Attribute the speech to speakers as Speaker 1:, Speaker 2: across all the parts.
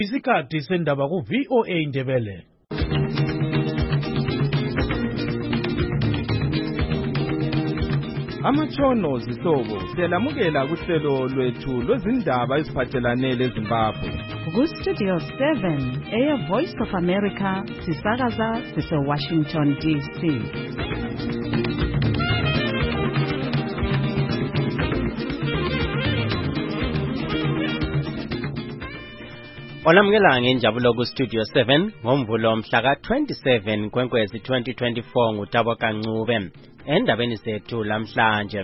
Speaker 1: Isikhathi sendaba ku VOA Indebele.
Speaker 2: Amatshono zihlobo siyalamukela kuhlelo lwethu lwezindaba eziphathelane leZimbabwe.
Speaker 3: Ku Studio 7 Air Voice of America sisakaza sise Washington DC.
Speaker 4: Olamukela ngenjabulo ku Studio 7 ngomvulo mhla ka 27 kweNkwezi 2024 nguTabo Kancube. Endabeni sethu lamhlanje.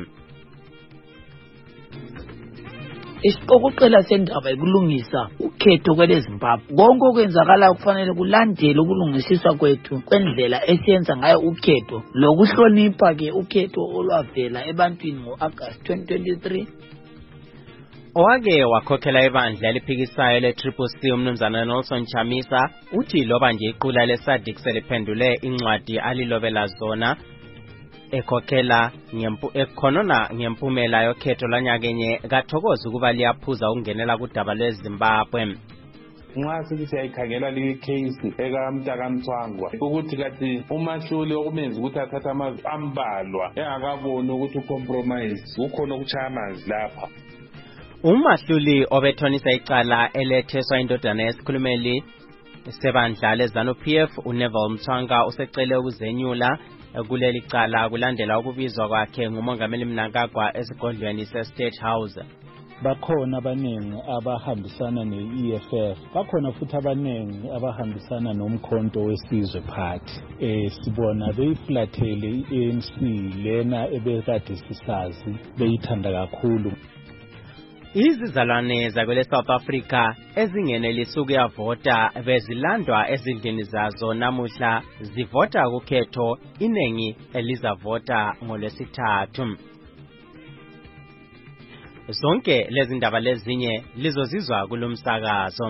Speaker 5: Isiqokoqela sendaba ekulungisa ukhetho kweleZimbabwe. Konke okwenzakala kufanele kulandele ukulungisiswa kwethu kwendlela esiyenza ngayo ukhetho lokuhlonipha ke ukhetho olwavela ebantwini ngoAugust 2023.
Speaker 4: Owake wakhokhela ibandla eliphikisayo le-CCC umnumzana Nelson Chamisa uthi loba nje iqula leSADC seliphendule incwadi alilobela zona ekhonona ngempumela yokhetho lwanyakenye kathokoza ukuba liyaphuza ukungenela kudaba lweZimbabwe.
Speaker 6: Nxa sithi siyayikhangela le case ekaMtaka Mthwangwa ukuthi kathi uMahluli okumenza ukuthi athatha amazwi ambalwa engakaboni ukuthi ucompromise ukhona ukuchaya amanzi lapha.
Speaker 4: uMahluli obethonisa icala eletheswa indodana yesikhulumeli sebandla leZANU-PF uNeville Mthwanga usecele ukuzenyula kuleli cala kulandela ukubizwa kwakhe ngumongameli Mnangagwa esigodlweni seState House.
Speaker 7: Bakhona abaningi abahambisana ne-EFF, bakhona futhi abaningi abahambisana nomkhonto wesizwe party. Sibona beyiflathele i-ANC lena ebekade sisazi beyithanda kakhulu.
Speaker 4: Izizalwane zakwele South Africa ezingenelisa ukuyavota bezilandwa ezindlini zazo namuhla zivota kukhetho iningi elizavota ngolwesithathu. Zonke lezi ndaba lezinye lizozizwa kulomsakazo.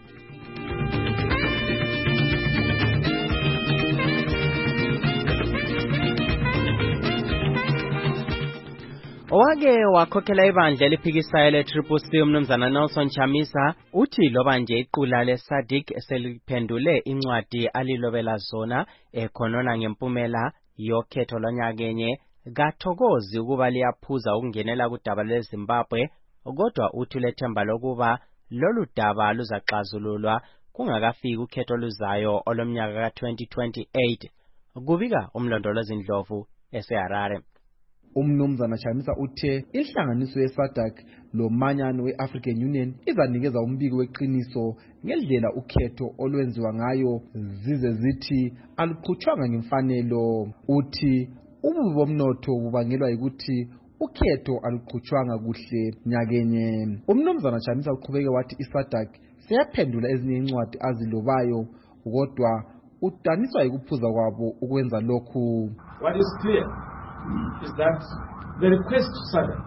Speaker 4: Owake wakhokhela ibandla eliphikisayo le-CCC umnumzana Nelson Chamisa uthi loba nje iqula leSADC seliphendule incwadi alilobela zona ekhonona ngempumela yokhetho lwanyakenye kathokozi ukuba liyaphuza ukungenela kudaba lweZimbabwe, kodwa uthi lethemba lokuba lolu daba luzaxazululwa kungakafiki ukhetho luzayo olomnyaka ka-2028. Kubika umlondolozi Ndlovu eseHarare.
Speaker 8: Umnumzana Chamisa uthe inhlanganiso yeSADC lomanyano we-African Union izanikeza umbiko weqiniso ngendlela ukhetho olwenziwa ngayo zize zithi aluqhutshwanga ngemfanelo. Uthi ububi bomnotho bubangelwa ukuthi ukhetho aluqhutshwanga kuhle nyakenye. Umnumzana Chamisa uqhubeke wathi iSADC seyaphendula ezinye incwadi azilobayo kodwa udaniswa yikuphuza kwabo ukwenza lokhu.
Speaker 9: What is clear is that the request to SADC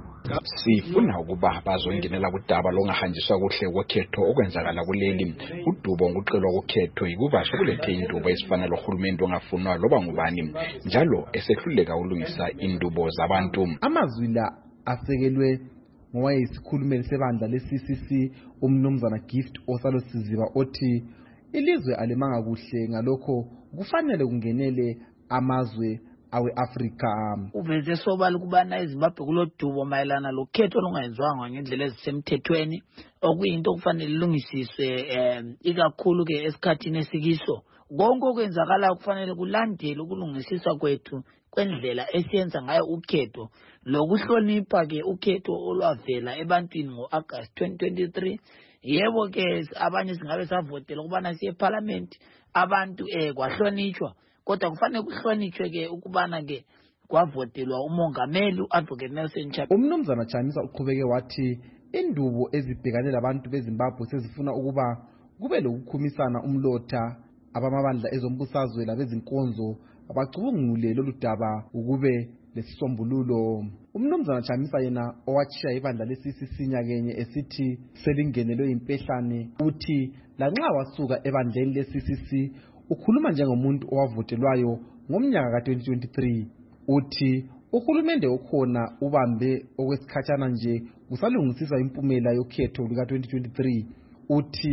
Speaker 10: sifuna ukuba bazongenela kudaba longahanjiswa kuhle kokhetho okwenzakala kuleli udubo nguqelwa kokhetho ikubasho kulethe indubo esifana lohulumeni ongafunwa loba ngubani njalo esehluleka ulungisa indubo zabantu.
Speaker 8: Amazwi la asekelwe ngowayesikhulumeli sebandla leCCC umnumzana Gift Osalosiziba othi ilizwe alimanga kuhle ngalokho kufanele kungenele amazwe awe-Afrika.
Speaker 5: Uveze sobala ukubana eZimbabwe kulodubo mayelana lokhetho olungayenziwanga ngendlela ezisemthethweni okuyinto okufanele ilungisiswe ikakhulu ke esikhathini esikiso. Konke okwenzakala kufanele kulandele ukulungisiswa kwethu kwendlela esiyenza ngayo ukhetho lokuhlonipha ke ukhetho olwavela ebantwini ngoAugust 2023. Yebo ke abanye singabe savotela ukubana siye eParliament abantu kwahlonitshwa, kodwa kufanele kuhlonitshwe ke ukubana ke kwavotelwa umongameli uAdvocate Nelson Chamisa.
Speaker 8: Umnumzana Chamisa uqhubeke wathi indubo ezibhekane labantu beZimbabwe sezifuna ukuba kube lokukhumisana umlotha abamabandla ezombusazwe labezinkonzo abacubungule lolu daba ukube lesisombululo. Umnumzana Chamisa yena owatshiya ibandla leCCC nyakenye esithi selingenelwe impehlane uthi lanxa wasuka ebandleni leCCC ukhuluma njengomuntu owavotelwayo ngomnyaka ka-2023. Uthi uhulumende okhona ubambe okwesikhatshana nje kusalungisiswa impumela yokhetho luka-2023. Uthi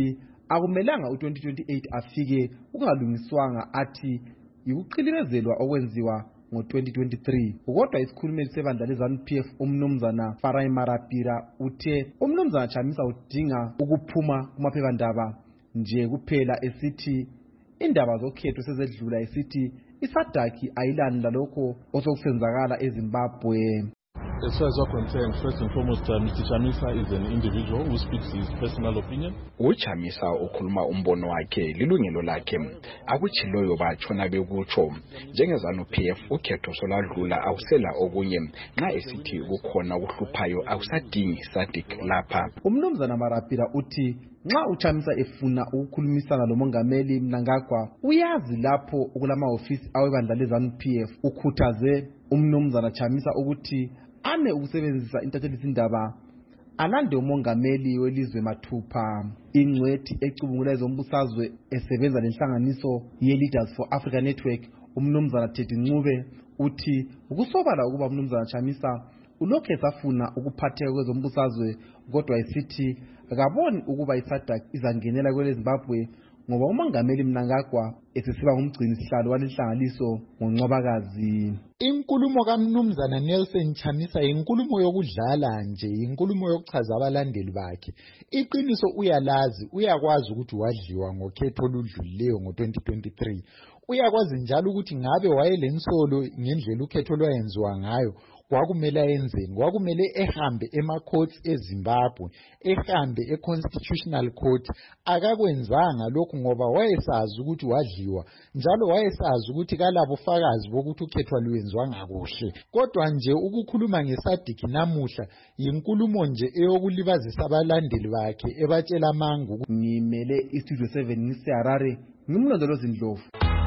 Speaker 8: akumelanga u-2028 afike kungalungiswanga athi yikuqhilibezelwa okwenziwa ngo-2023 kodwa isikhulumeli sebandla le-ZANU-PF umnumzana Farai Marapira uthe umnumzana Chamisa udinga ukuphuma kumaphephandaba nje kuphela esithi indaba zokhetho sezedlula esithi iSADC ayilani lalokho osokusenzakala eZimbabwe.
Speaker 11: As far as we're concerned, first and foremost, Mr. Chamisa is an individual who speaks his personal opinion.
Speaker 10: uChamisa ukhuluma umbono wakhe lilungelo lakhe akutshiloyo batshona bekutsho njengezanu-PF ukhetho soladlula awusela okunye nxa esithi kukhona ukuhluphayo awusadingi SADC lapha.
Speaker 8: Umnumzana Marapira uthi nxa uChamisa efuna ukukhulumisana lomongameli Mnangagwa uyazi lapho okulamahofisi awebandla le-ZANU-PF. Ukhuthaze umnumzana Chamisa ukuthi ame ukusebenzisa intathelizindaba alande umongameli welizwe mathupha. Ingcwethi ecubungula ezombusazwe esebenza lenhlanganiso ye-Leaders for Africa Network umnumzana Teddy Ncube uthi ukusobala ukuba umnumzana Chamisa ulokhu esafuna ukuphatheka kwezombusazwe kodwa esithi akaboni ukuba iSADC izangenela kwele Zimbabwe ngoba umongameli Mnangagwa esesiba ngumgcini sihlalo walenhlanganiso ngoNcwabakazi.
Speaker 12: Inkulumo kaMnumzana Nelson Chamisa inkulumo yokudlala nje, inkulumo yokuchaza abalandeli bakhe. Iqiniso uyalazi, uyakwazi ukuthi wadliwa ngokhetho oludlulileyo ngo-2023. Uyakwazi njalo ukuthi ngabe wayelensolo ngendlela ukhetho lwayenziwa ngayo kwakumele ayenzeni, kwakumele ehambe ema-courts eZimbabwe, ehambe e-constitutional court. Akakwenzanga lokhu ngoba wayesazi ukuthi wadliwa, njalo wayesazi ukuthi kalabo fakazi bokuthi ukhetho lwenziwa ngakuhle. Kodwa nje ukukhuluma ngeSADC namuhla yinkulumo nje eyokulibazisa abalandeli bakhe ebatshela amangu.
Speaker 8: Ngimele iStudio 7 ngiseHarare, ngimlondolozi Ndlovu.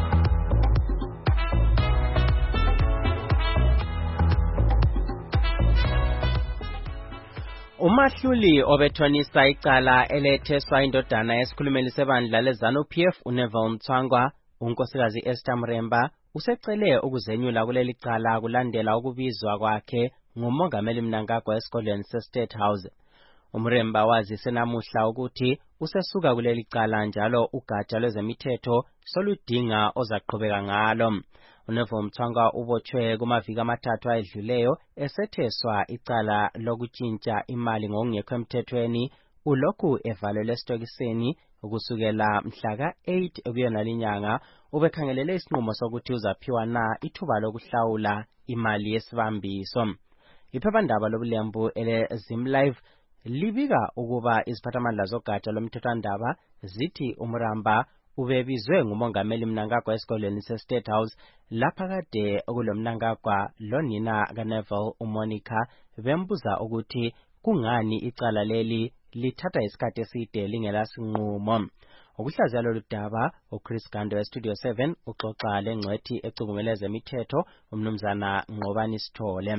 Speaker 4: Umahluli obethonisa icala eletheswa indodana yesikhulumeli sebandla le-ZANU-PF uNeville Mtswangwa, unkosikazi Esther Mremba, usecele ukuzenyula kuleli cala kulandela ukubizwa kwakhe ngumongameli Mnangagwa esigodlweni se-State House. Umremba wazise namuhla ukuthi usesuka kuleli cala njalo ugatsha lwezemithetho soludinga ozaqhubeka ngalo. uNeville Mtswangwa ubotshwe kumaviki amathathu ayedluleyo esetheswa icala lokutshintsha imali ngokungekho emthethweni ulokhu evalelwe esitokisini ukusukela mhla ka-8 ekuyona linyanga. Ubekhangelele isinqumo sokuthi uzaphiwa na ithuba lokuhlawula imali yesibambiso. Iphephandaba lobulembu ele-ZimLive libika ukuba iziphathamandla zogatsha lomthethwandaba zithi uMramba ubebizwe ngumongameli Mnangagwa esigodlweni se-State House lapha kade kulomnangagwa lonina kaNeville uMonica bembuza ukuthi kungani icala leli lithatha isikhathi eside lingelasinqumo. Ukuhlaziya lolu daba uChris Gando weStudio 7 uxoxa lengcwethi ecubungula ezemithetho umnumzana Nqobani Sithole.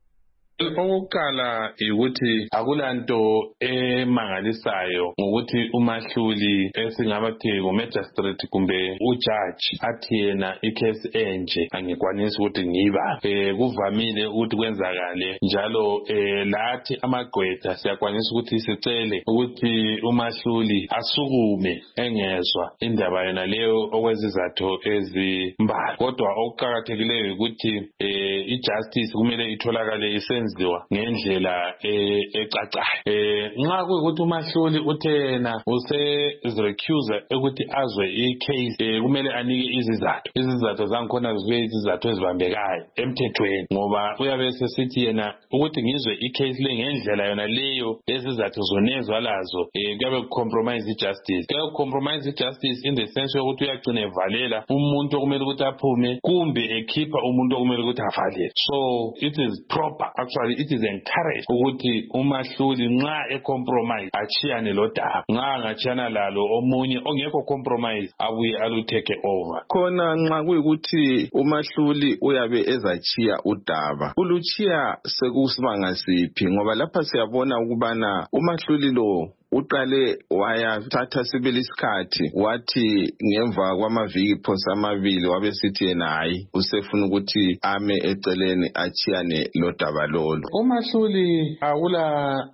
Speaker 6: Okokuqala ukuthi akulanto emangalisayo ngokuthi umahluli esingabathi ngumagistrate kumbe ujaji athi yena ikhesi enje angikwanisi ukuthi ngiba. Kuvamile ukuthi kwenzakale njalo lathi amagqwetha siyakwanisa ukuthi sicele ukuthi umahluli asukume engezwa indaba yona leyo okwezizathu ezimbalwa. Kodwa okuqakathekileyo ukuthi ijustice kumele itholakale isenziwa ngendlela ecacayo. Nxa kuyikuthi umahluli uthena usezirecuse ukuthi azwe icase kumele anike izizathu zangikhona zibe izizathu ezibambekayo emthethweni ngoba uyabe sesithi yena ukuthi ngizwe icase le ngendlela yona leyo lezizathu zonezwa lazo kuyabe kucompromise ijustice. Kuyabe kucompromise ijustice in the sense yokuthi uyagcina evalela umuntu okumele ukuthi aphume kumbe ekhipha umuntu okumele ukuthi avalele. So it is proper, actually it is encouraged ukuthi umahluli nxa ecompromise achiyane lo daba, nxa angachiyana lalo omunye ongekho compromise abuye aluteke over.
Speaker 2: Khona nxa kuyikuthi umahluli uyabe ezachiya udaba uluchiya sekusibanga siphi ngoba lapha siyabona ukubana umahluli lo uqale wayathatha sibili isikhathi wathi ngemva kwamaviki phosa amabili wabesithi yena hayi usefuna ukuthi ame eceleni achiyane lo daba lolo.
Speaker 6: Umahluli akula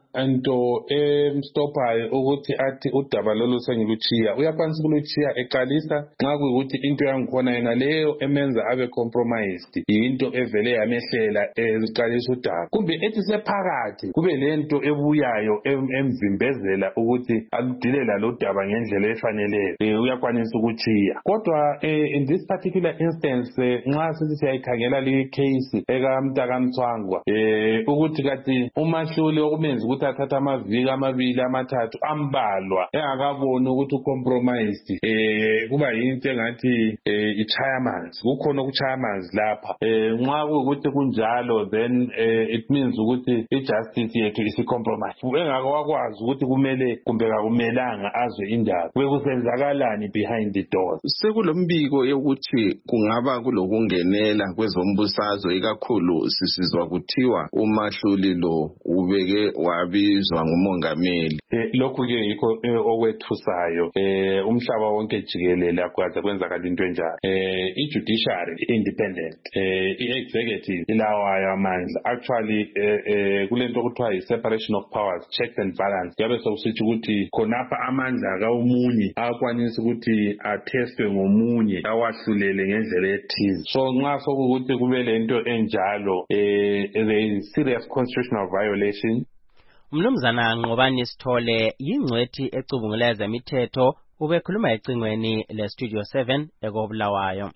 Speaker 6: into emstophayo ukuthi athi udaba lolu sengiluchiya. Uyakwanisa ukuluchiya eqalisa nxa kuyikuthi into yangikhona yena leyo emenza abe compromised into evele yamehlela eqalisa udaba. Kumbe ethi sephakathi kube lento ebuyayo emvimbezela ukuthi aludilela lo daba ngendlela efaneleyo. Uyakwanisa ukuchiya. Kodwa in this particular instance nxa sithi siyayikhangela le case ekamntakamthwangwa ukuthi kathi umahluli okumenza ukuthi athathe amaviki amabili amathathu ambalwa engakaboni ukuthi ucompromised kuba yinto engathi ichaya amanzi. Kukhona ukuchaya amanzi lapha. Nxa kuyikuthi kunjalo then it means ukuthi ijustice yethu isicompromise. Engakwazi ukuthi kumele kumbe kakumelanga azwe indaba. Kwekusenzakalani behind the doors.
Speaker 2: Sekulombiko yokuthi kungaba kulokungenela kwezombusazwe ikakhulu sisizwa kuthiwa umahluli lo ubeke wabizwa ngumongameli.
Speaker 6: Lokhu ke yikho okwethusayo. Umhlaba wonke jikelele akwazi kwenzakala into enjalo. I-judiciary independent, i-executive ilawayo amandla. Actually kulento okuthiwa yi-separation of powers, checks and balance. Yabe sokusithi ukuthi khonapha amandla kawomunye akwanisa ukuthi athestwe ngomunye awahlulele ngendlela ethize. So nxa sokuthi kube lento enjalo there is serious constitutional violation.
Speaker 4: Mnumzana Nqobani Sithole yingcwethi ecubungula ezemithetho ubekhuluma ecingweni le-Studio 7 ekobulawayo.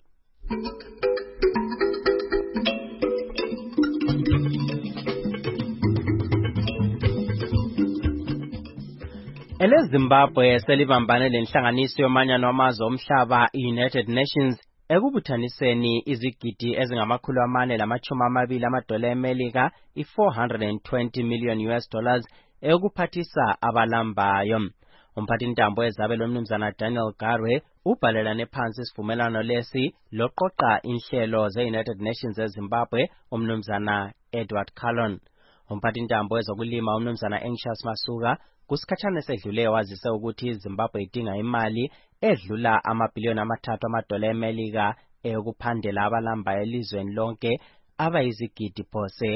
Speaker 4: EleZimbabwe selibambane lenhlanganiso yomanyano wamazwe omhlaba United Nations ekubuthaniseni izigidi ezingama420 amadola eMelika i$420 million ekuphathisa abalambayo. Umphathintambo ezabelo mnumzana Daniel Garwe ubhalelane phansi isivumelwano lesi loqoqa inhlelo ze-United Nations eZimbabwe umnumzana Edward Callon. Umphathintambo ezokulima umnumzana Anxious Masuka kusikhathana esedlule wazise ukuthi iZimbabwe idinga imali edlula $3 billion eMelika ekuphandela abalambayo elizweni lonke abayizigidi phose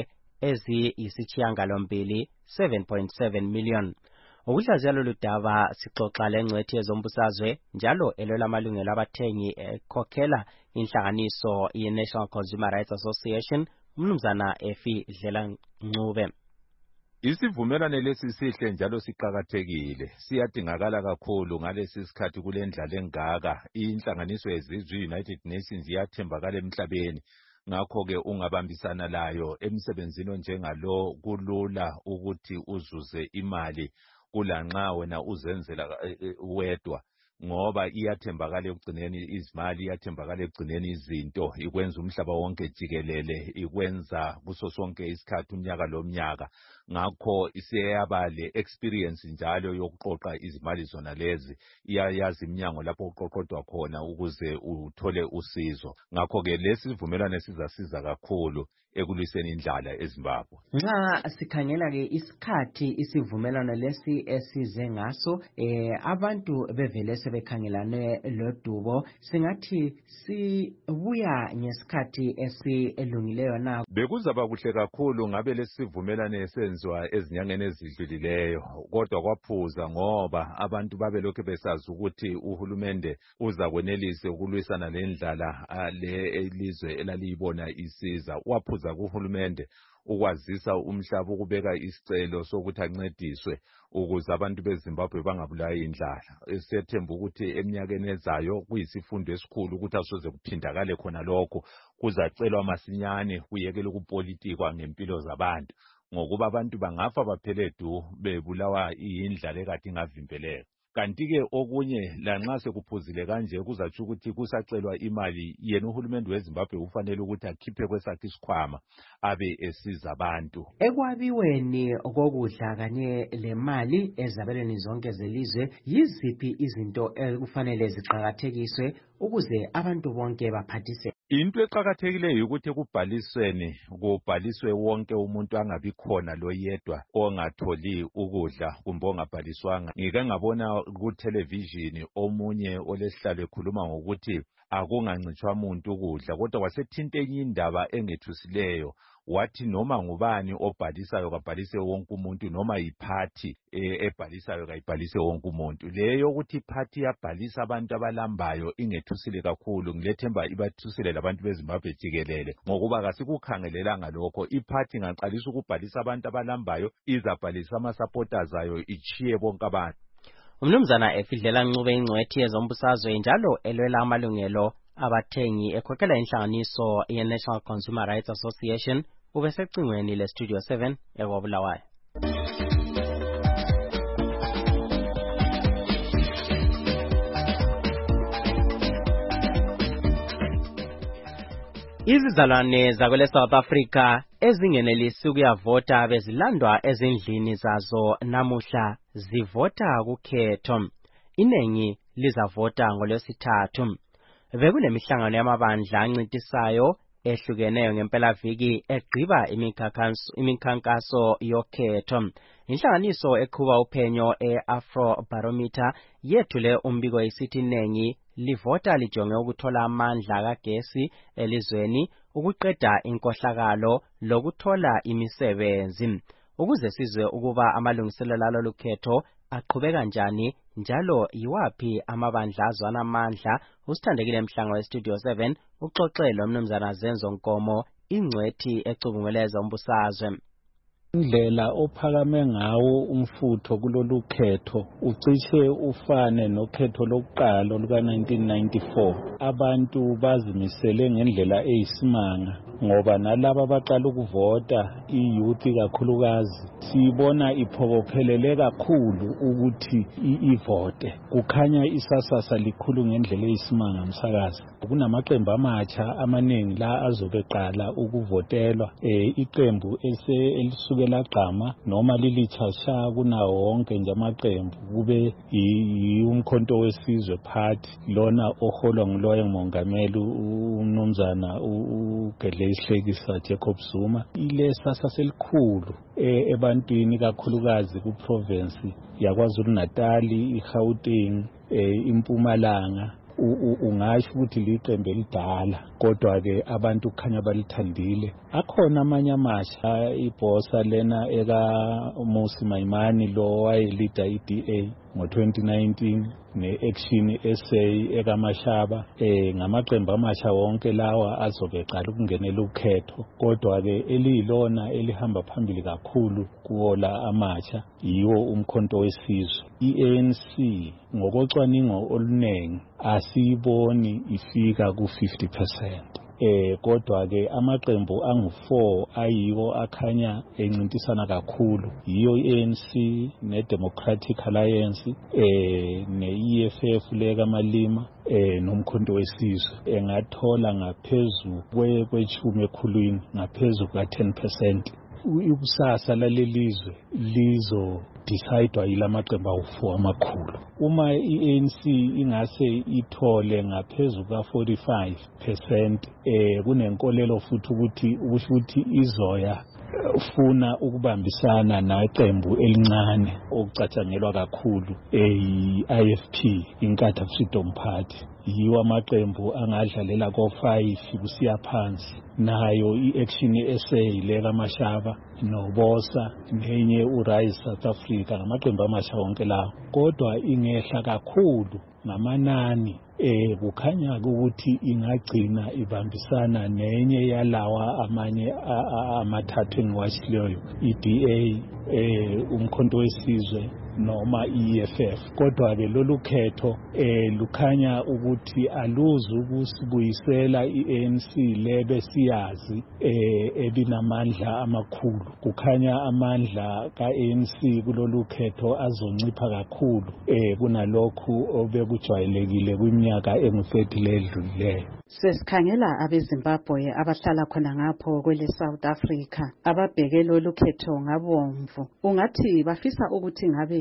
Speaker 4: eziyisithiyangalombili 7.7 million. Ukuhlaziya lolu daba sixoxa lengcwethi yezombusazwe njalo elwela amalungelo abathengi ekhokhela inhlanganiso ye-National Consumer Rights Association umnumzana Efi Dlela Ncube.
Speaker 13: Isivumelwano lesi sihle njalo siqhakathekile. Siyadingakala kakhulu ngalesi sikhathi kulendlala engaka. Inhlanganiso yezizwe United Nations iyathembakala emhlabeni. Ngakho ke ungabambisana layo emsebenzini njengalo kulula ukuthi uzuze imali kulanxa wena uzenzela wedwa. Ngoba iyathembakala ekugcineni izimali, iyathembakala ekugcineni izinto, ikwenza umhlaba wonke jikelele, ikwenza kuso sonke isikhathi unyaka lomnyaka. Ngakho isiyaba le experience njalo yokuqoqa izimali zona lezi, iyayazi iminyango lapho uqoqodwa khona ukuze uthole usizo. Ngakho ke lesi sivumelwano sizasiza kakhulu ekulwiseni indlala eZimbabwe.
Speaker 4: Nxa sikhangela ke isikhathi isivumelwano lesi esize ngaso abantu bevele sebekhangelane lodubo, singathi sibuya ngesikhathi esilungileyo na?
Speaker 13: Bekuzaba kuhle kakhulu ngabe lesi sivumelwano esenziwa ezinyangeni ezidlulileyo, kodwa kwaphuza ngoba abantu babelokhu besazi ukuthi uhulumende uza kwenelisa ukulwisana lendlala le elizwe elaliyibona isiza. Waphuza kuhulumende ukwazisa umhlaba ukubeka isicelo sokuthi ancediswe ukuze abantu beZimbabwe bangabulawa indlala. Sethemba ukuthi eminyakeni ezayo kuyisifundo esikhulu ukuthi asoze kuphindakale khona lokho, kuzacelwa masinyane kuyekele ukupolitikwa ngempilo zabantu, ngokuba abantu bangafa baphele du bebulawa indlala ekade ingavimbeleka. Kanti-ke okunye lanxa sekuphuzile kanje kuzatsho ukuthi kusacelwa imali, yena uhulumende weZimbabwe ufanele ukuthi akhiphe kwesakhe isikhwama abe esiza abantu.
Speaker 4: Ekwabiweni kokudla kanye lemali ezabelweni zonke zelizwe, yiziphi izinto ekufanele ziqhakathekiswe ukuze abantu bonke baphathise?
Speaker 13: Into eqhakathekileyo ukuthi kubhaliswe wonke umuntu, angabi khona lo yedwa ongatholi ukudla kumbe ongabhaliswanga. Ngike ngabona ku television omunye olesihlalo ekhuluma ngokuthi akungancitshwa umuntu ukudla, kodwa wasethinta enye indaba engethusileyo. wathi noma ngubani obhalisayo kabhalise wonke umuntu noma yiphathi ebhalisayo kayibhalise wonke umuntu. Leyo ukuthi iphathi yabhalisa abantu abalambayo ingethusile kakhulu, ngilethemba ibathusile labantu beZimbabwe jikelele, ngokuba kasikukhangelelanga lokho. Iphathi ingaqalisa ukubhalisa abantu abalambayo izabhalisa ama-supporters ayo ichiye bonke abantu.
Speaker 4: Umnumzana Efidlela Ncube ingcwethi yezombusazwe njalo elwela amalungelo abathengi ekhokhela inhlanganiso ye-National Consumer Rights Association ubesecingweni le-Studio 7 eKwaBulawayo. Izizalwane zakwele South Africa ezingenelisi ukuyavota bezilandwa ezindlini zazo namuhla zivota kukhetho. Iningi lizavota ngoLwesithathu. Bekunemihlangano yamabandla ancintisayo ehlukeneyo ngempelaviki egqiba imikhankaso yokhetho. Inhlanganiso eqhuba uphenyo e-Afrobarometer yethule umbiko isithi iningi livota lijonge ukuthola amandla kagesi elizweni, ukuqeda inkohlakalo lokuthola imisebenzi. Ukuze sizwe ukuba amalungiselelo alolu khetho aqhubeka kanjani njalo yiwaphi amabandla azwana amandla, usithandekile Mhlango weStudio 7 uxoxele umnumzana Zenzo Nkomo ingcwethi ecubungeleza umbusazwe.
Speaker 7: Indlela ophakame ngawo umfutho kulolu khetho ucishe ufane nokhetho lokuqala luka-1994. Abantu bazimisele ngendlela eyisimanga ngoba nalabo abaqala ukuvota i-youth kakhulukazi sibona iphokophelele kakhulu ukuthi ivote. Kukhanya isasasa likhulu ngendlela eyisimanga msakazi. Kunamaqembu amatsha amaningi la azobeqala ukuvotelwa. Iqembu elisukela gqama noma lilithasha kunawo wonke nje amaqembu kube umkhonto wesizwe party lona oholwa nguloyo mongameli umnumzana uGedleyi Hlekisa Jacob Zuma. Ilesasa selikhulu ebantwini kakhulukazi ku province yaKwaZulu Natal, iGauteng, iMpumalanga. Ungasho ukuthi liqembu elidala kodwa ke abantu kukhanya balithandile. Akhona amanye amasha, ibhosa lena eka Musi Maimani lo wayelida iDA ngo-2019 ne-Action SA ekaMashaba. Ngamaqembu amasha wonke lawa azobeqala ukungenela ukhetho, kodwa ke eliyilona elihamba phambili kakhulu kuwola amasha yiwo umkhonto wesizwe. I-ANC ngokocwaningo olunengi asiyiboni ifika ku-50%. Kodwa ke amaqembu angu-4 ayiwo akhanya encintisana kakhulu, yiyo i-ANC ne-Democratic Alliance ne-EFF leka Malima nomkhonto wesizwe engathola ngaphezu kwechumi ekhulwini, ngaphezu ka-10%. Ikusasa lalelizwe lizo decidwa yilamaqembu awu-4 amakhulu. Uma i-ANC ingase ithole ngaphezu ka-45%, kunenkolelo futhi ukuthi izoya funa ukubambisana naqembu elincane okucatshangelwa kakhulu i-IFP, Inkatha Freedom Party. Yiwo amaqembu angadlalela ko-5 kusiya phansi. Nayo i-Action SA leka Mashaba noBosa nenye uRise South Africa ngamaqembu amasha wonke lawo, kodwa ingehla kakhulu ngamanani. Kukhanya ukuthi ingagcina ibambisana nenye yalawa amanye amathathu engiwashileyo, iDA, umkhonto wesizwe noma i-EFF. Kodwa ke lolu khetho lukhanya ukuthi aluzi ukusibuyisela i-ANC lebe siyazi ebinamandla amakhulu. Kukhanya amandla ka-ANC kulolu khetho azoncipha kakhulu kunalokhu obekujwayelekile kwiminyaka engu-30 ledlulileyo.
Speaker 3: Sesikhangela abeZimbabwe abahlala khona ngapho kwele South Africa ababheke lolu khetho ngabomvu. Ungathi bafisa ukuthi ngabe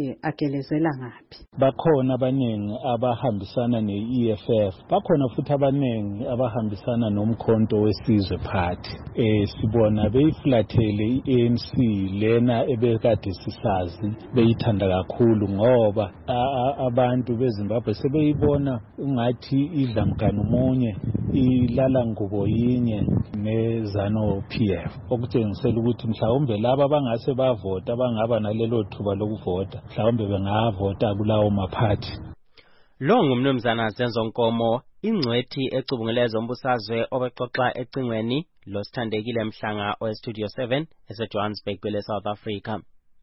Speaker 3: ukuthi agelezela ngaphi.
Speaker 7: Bakhona abaningi abahambisana ne-EFF, bakhona futhi abaningi abahambisana nomkhonto wesizwe party. Sibona beyiflathele i-ANC lena ebekade sisazi beyithanda kakhulu ngoba abantu beZimbabwe sebeyibona ungathi idla mganu munye ilala ngubo yinye neZanu PF, okutshengisela ukuthi mhlawumbe laba bangase bavota bangaba nalelo thuba lokuvota mhlawumbe bengavota kulawo maphathi.
Speaker 4: Lo ngumnumzana Zenzo Nkomo, ingcwethi ecubungule ezombusazwe obexoxa ecingweni lo Sithandekile Mhlanga oweStudio 7 eseJohannesburg kwele South Africa.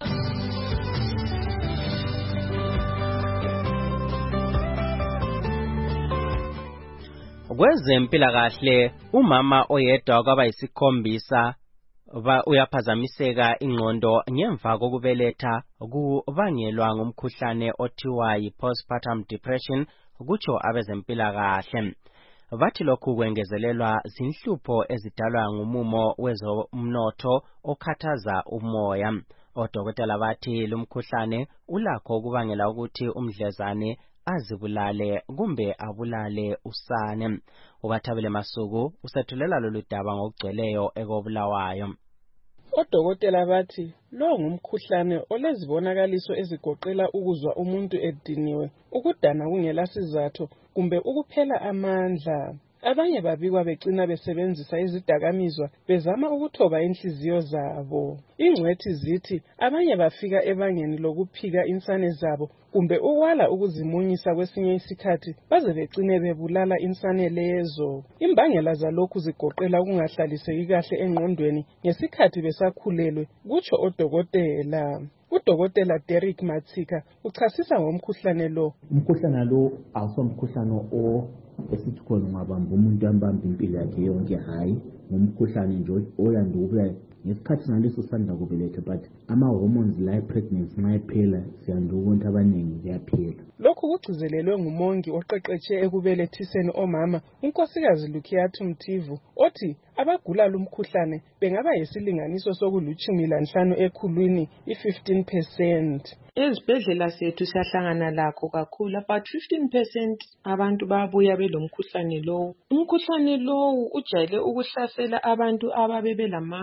Speaker 4: Kwezempilakahle, umama oyedwa kwaba yisikhombisa uyaphazamiseka ingqondo ngemva kokubeletha kubangelwa ngumkhuhlane othiwa yi-postpartum depression, kutsho abezempilakahle. Bathi lokhu kwengezelelwa zinhlupho ezidalwa ngumumo wezomnotho okhathaza umoya. Odokotela bathi lumkhuhlane ulakho ukubangela ukuthi umdlezane azibulale kumbe abulale usane. Ubathabile Masuku usethulela lolu daba ngokugcweleyo ekobulawayo.
Speaker 14: Odokotela bathi lo ngumkhuhlane olezibonakaliso ezigoqela ukuzwa umuntu ediniwe, ukudana kungela sizatho kumbe ukuphela amandla. Abanye babikwa begcina besebenzisa izidakamizwa bezama ukuthoba inhliziyo zabo. Ingcwethi zithi abanye bafika ebangeni lokuphika insane zabo kumbe ukwala ukuzimunyisa kwesinye isikhathi baze begcine bebulala insane lezo. Imbangela zalokhu zigoqela ukungahlaliseki kahle engqondweni ngesikhathi besakhulelwe, kutsho odokotela. Udokotela Derek Matsika uchasisa ngomkhuhlane lo.
Speaker 15: Umkhuhlane lo awusomkhuhlane esithi khona ungabamba umuntu ambamba impilo yakhe yonke, hayi ngumkhuhlane nje oyanda ukuya ngesikhathi naleso sanda kubeletha, but ama-hormones la pregnancy nxa iphela siyanda ukuthi abaningi ziyaphela.
Speaker 14: Lokhu kugcizelelwe ngumongi oqeqetshe ekubelethiseni omama unkosikazi Lukiatu Mtivu othi abagula lumkhuhlane bengaba yisilinganiso soku15 ekhulwini, i-15%.
Speaker 16: Ezibhedlela sethu siyahlangana lakho kakhulu, about 15% abantu babuya belomkhuhlane lowo. Umkhuhlane lowo ujayele ukuhlasela abantu ababe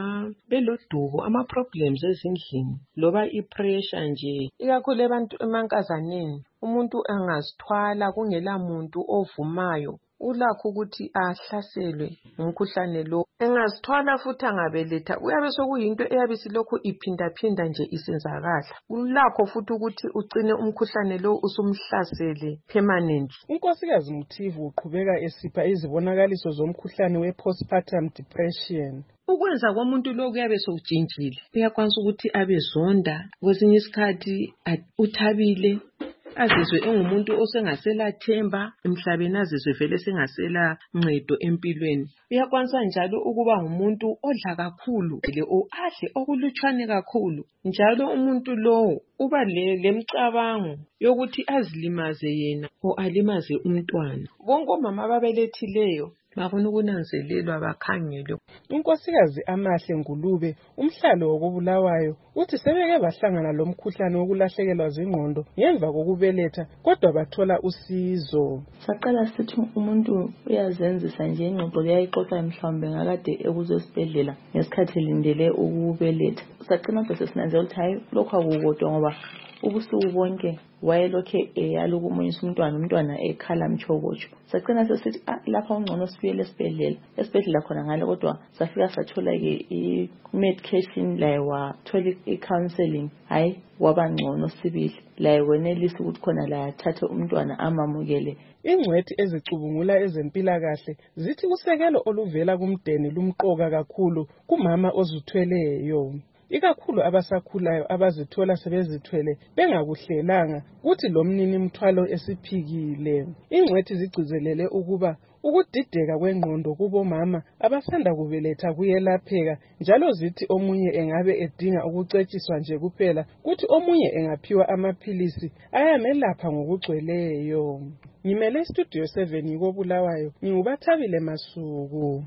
Speaker 16: belodubo, ama-problems ezindlini loba i-pressure nje, ikakhulu abantu emankazaneni. Umuntu angazithwala kungela muntu ovumayo ulakho ukuthi ahlaselwe ngumkhuhlane lo. Engazithwala futhi angabeletha uyabe sokuyinto eyabe silokhu iphinda nje isenzakala. Ulakho futhi ukuthi ugcine umkhuhlane lo usumhlasele permanent.
Speaker 14: Unkosikazi Mtivu uqhubeka esipha izibonakaliso zomkhuhlane we-postpartum depression.
Speaker 16: Ukwenza komuntu lo kuyabe sokujintshile. Uyakwanisa ukuthi abezonda, kwesinye isikhathi uthabile, azizwe engumuntu osengasela themba emhlabeni, azizwe vele sengasela ncedo empilweni. Uyakwanisa njalo ukuba ngumuntu odla kakhulu adle okulutshwane kakhulu. Njalo umuntu lo uba lemcabango yokuthi azilimaze yena alimaze umntwana. Bonke omama ababelethileyo bafuna ukunanzelelwa bakhangelwe.
Speaker 14: Unkosikazi Amahle Ngulube, umhlalo wokubulawayo, uthi sebeke bahlangana lomkhuhlane wokulahlekelwa zingqondo ngemva kokubeletha kodwa bathola usizo.
Speaker 17: Saqala sithi umuntu uyazenzisa nje ingqondo leyayixoxa mhlawumbe ngakade ekuzesibhedlela ngesikhathi elindele ukubeletha. Saqina bese sinanzela ukuthi hayi lokho akukodwa ngoba ubusuku bonke wayelokhe eyala ukumunyisa umntwana ekhala mchokotsho. Saqina sesithi lapha ungcono sibuyele esibhedlela khona ngale, kodwa safika sathola ke i-medication la wathola i-counseling, hayi wabangcono sibili la wenelisa ukuthi khona la athathe umntwana amamukele.
Speaker 14: Ingcwethi ezicubungula ezempilakahle zithi usekelo oluvela kumdeni lumqoka kakhulu kumama ozithweleyo, ikakhulu abasakhulayo abazithola sebezithwele bengakuhlelanga, kuthi lomnini mthwalo esiphikile. Ingcwethi zigcizelele ukuba ukudideka kwengqondo kubomama abasanda kubeletha kuyelapheka, njalo zithi omunye engabe edinga ukucetshiswa nje kuphela, kuthi omunye engaphiwa amaphilisi ayamelapha ngokugcweleyo. Ngimele Studio 7 kobulawayo, ngingubathabile Masuku.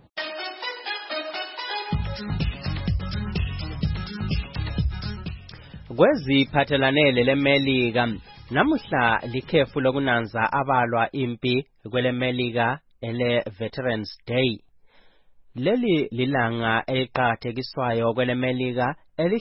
Speaker 4: Kweziphathelane leMelika namuhla likhefu lokunanza abalwa impi kweleMelika ele Veterans Day. Leli lilanga eliqhakathekiswayo kweleMelika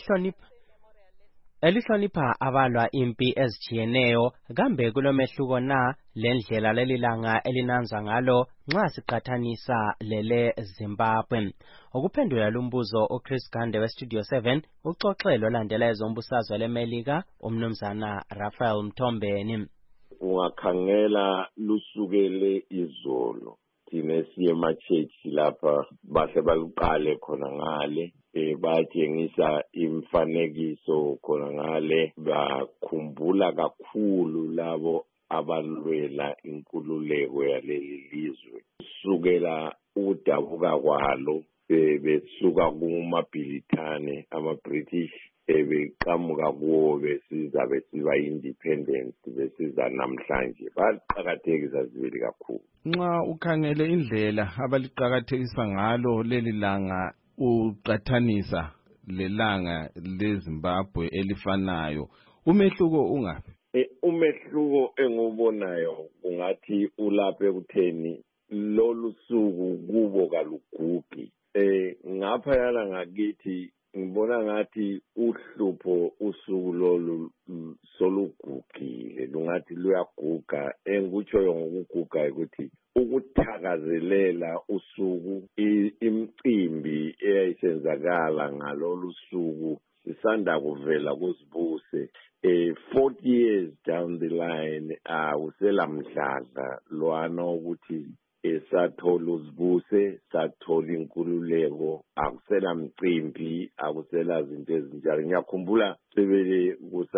Speaker 4: elihlonipha abalwa impi ezijiyeneyo kambe kulomehluko na lendlela lelilanga elinanza ngalo nxa siqathanisa lele Zimbabwe. Ukuphendula lumbuzo uChris Gande weStudio 7 uxoxelo landela ezombusazwe leMelika umnumzana Raphael Mtombeni.
Speaker 18: Ungakhangela lusukele izolo thina siye emachechi lapha bahle baluqale khona ngale batshengisa imfanekiso khona ngale bakhumbula kakhulu labo abalwela inkululeko yaleli lizwe sukela udabuka kwalo besuka kumabhilithane ama-British beqhamuka kuwo besiza besiba independent besiza namhlanje baqhakathekisa zibili kakhulu.
Speaker 2: Nxa ukhangele indlela abaliqhakathekisa ngalo leli langa uqathanisa lelanga leZimbabwe elifanayo umehluko ungaphi?
Speaker 18: Umehluko engubonayo ungathi ulapha ekutheni lolu suku kubo kalugugi ngapha yala ngakithi ngibona ngathi uhlupho usuku lolu solugugile lungathi luyaguga engikutshoyo ngokuguga ukuthi ukuthakazelela usuku imicimbi eyayisenzakala ngalolu suku sisanda kuvela kuzibuse 40 years down the line usela mdladla lwana ukuthi esathola uzibuse sathola inkululeko akusela mcimbi akusela zinto ezinjalo ngiyakhumbula sebele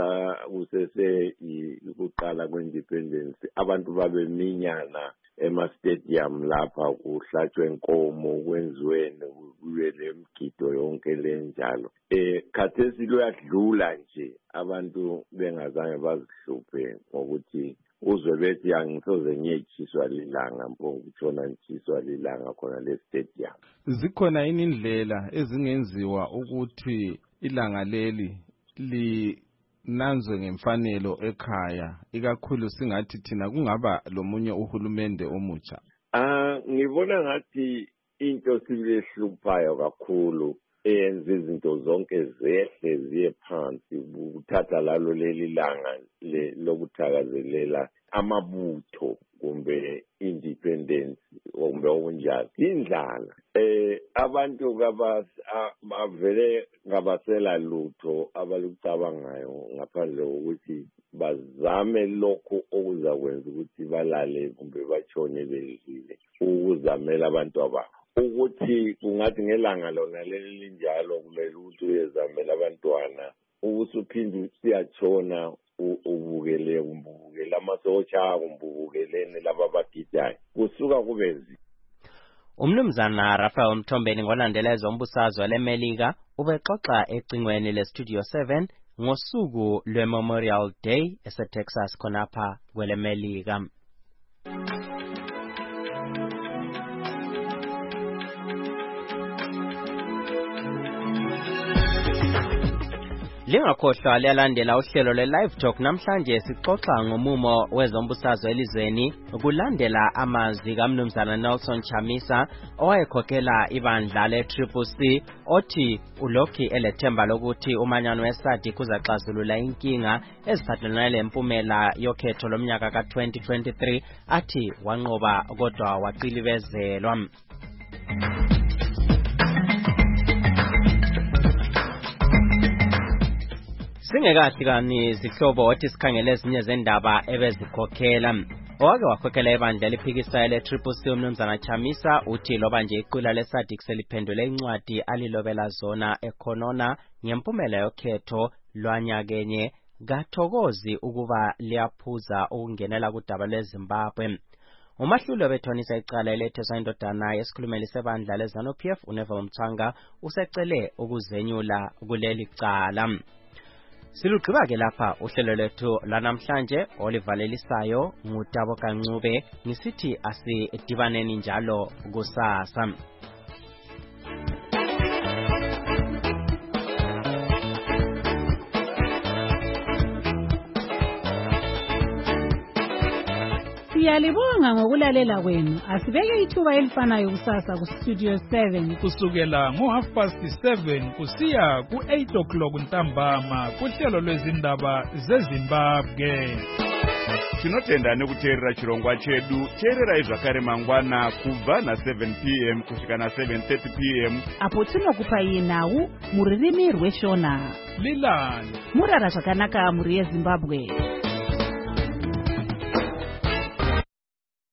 Speaker 18: kusese ukuqala kweindependence abantu babeminyana ema-stadium lapha kuhlatshwe inkomo kwenziweni kuye lemgido yonke lenjalo khathesi luyadlula nje abantu bengazange bazihluphe ngokuthi uzwe bethi angisoze ngiyechiswa lilanga mpongutshona ngichiswa lilanga khona le-stadium.
Speaker 2: Zikhona indlela ezingenziwa ukuthi ilanga leli linanzwe ngemfanelo ekhaya ikakhulu singathi thina kungaba lomunye uhulumende omutsha?
Speaker 18: Ngibona ngathi into silehluphayo kakhulu eyenza izinto zonke zehle ziye phansi ukuthatha lalo leli langa lokuthakazelela amabutho kumbe independence kumbe okunjalo indlala abantu bavele ngabasela lutho abalucabangayo ngaphandle kokuthi bazame lokho okuzakwenza ukuthi balale kumbe batshone bedlile ukuzamela abantu ababo ukuthi kungathi ngelanga lona leli linjalo kumele ukuthi uyezamela abantwana ukusuphinde siyatshona ubukele amasotsha kumbukelene laba bagidayo kusuka kube nzima.
Speaker 4: Umnumzana Raphael Mtombeni ngolandela ezombusazwe leMelika ubexoxa ecingweni leStudio 7 ngosuku lweMemorial Day eseTexas khonapha kweleMelika. Lingakhohlwa liyalandela uhlelo le-Live Talk namhlanje sixoxa ngomumo wezombusazwe elizweni kulandela amazwi kaMnumzana Nelson Chamisa owayekhokhela ibandla le-CCC othi ulokhu elethemba lokuthi umanyano weSADC uzaxazulula inkinga eziphathelane lempumela yokhetho lomnyaka ka-2023 athi wanqoba kodwa waqilibezelwa. Singekahlukani zihlobo othi sikhangele ezinye zendaba ebezikhokhela. Owake wakhokhela ibandla eliphikisayo le-CCC umnumzana Chamisa uthi loba nje iqula leSADC seliphendule incwadi alilobela zona ekhonona ngempumela yokhetho lwanyakenye kathokozi ukuba liyaphuza ukungenela kudaba lweZimbabwe. Umahlulo bethonisa icala eletheswa indodana yesikhulumeli sebandla leZANU-PF uNeville Mtsanga usecele ukuzenyula kuleli cala. Silugqiba-ke lapha uhlelo lethu lanamhlanje olivalelisayo ngutabo Kancube ngisithi asidibaneni njalo kusasa.
Speaker 3: Siyalibonga ngokulalela kwenu. Asibeke ithuba elifanayo kusasa ku Studio 7
Speaker 19: kusukela ngo7:30 kusiya ku8 o'clock ntambama kuhlelo lwezindaba zeZimbabwe.
Speaker 20: Tinotenda nekuteerera chirongwa chedu. Teerera zvakare mangwana kubva na7 p.m. kusvika na7:30 p.m.
Speaker 3: apo tinokupa nhau mururimi rweShona.
Speaker 19: Lilani
Speaker 3: murara zvakanaka muri yeZimbabwe.